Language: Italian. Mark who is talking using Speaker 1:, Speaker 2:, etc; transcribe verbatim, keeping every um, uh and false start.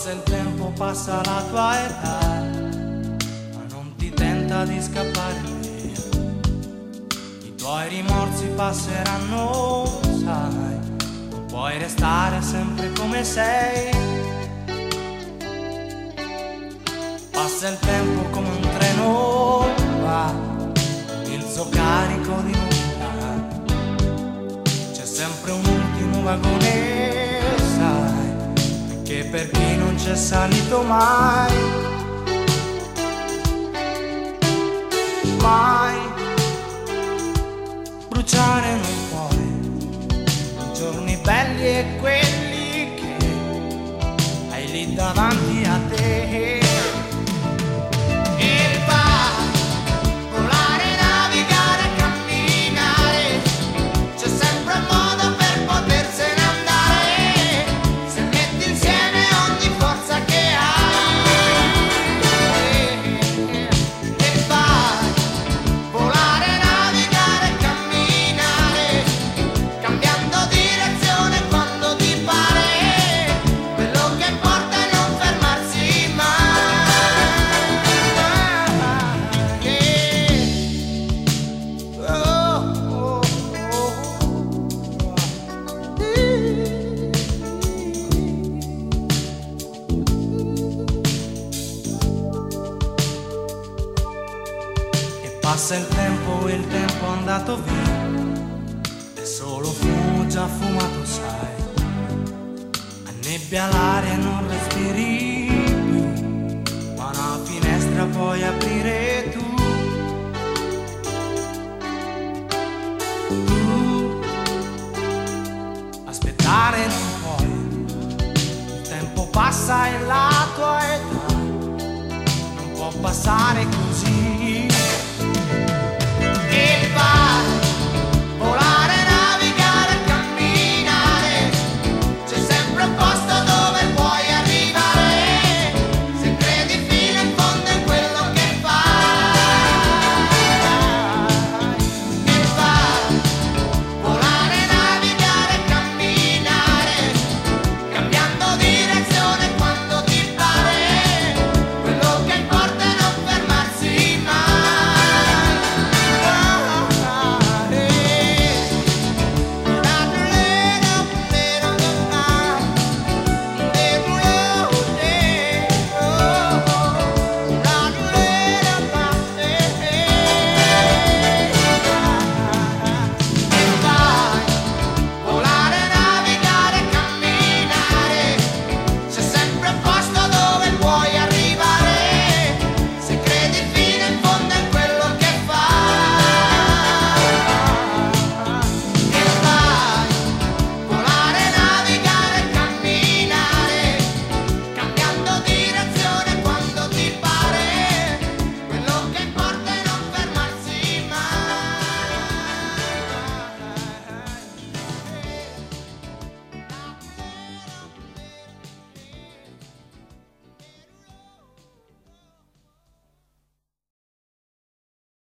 Speaker 1: Passa il tempo, passa la tua età, ma non ti tenta di scappare via. I tuoi rimorsi passeranno, sai, non puoi restare sempre come sei. Passa il tempo come un treno, va, il suo carico di novità. C'è sempre un ultimo vagone, sai, che per chi non c'è salito mai, mai bruciare non puoi i giorni belli e quelli che hai lì davanti a te. E vai, volare, navigare, camminare, c'è sempre un modo per potersene andare, se metti insieme ogni forza che hai. E vai, volare, navigare, camminare, cambiando direzione quando ti pare, quello che importa è non fermarsi mai. Passa il tempo, il tempo è andato via, è solo fumo già fumato, sai, annebbia l'aria e non respiri più, ma una finestra puoi aprire tu. Tu aspettare non puoi, il tempo passa e la tua età non può passare così.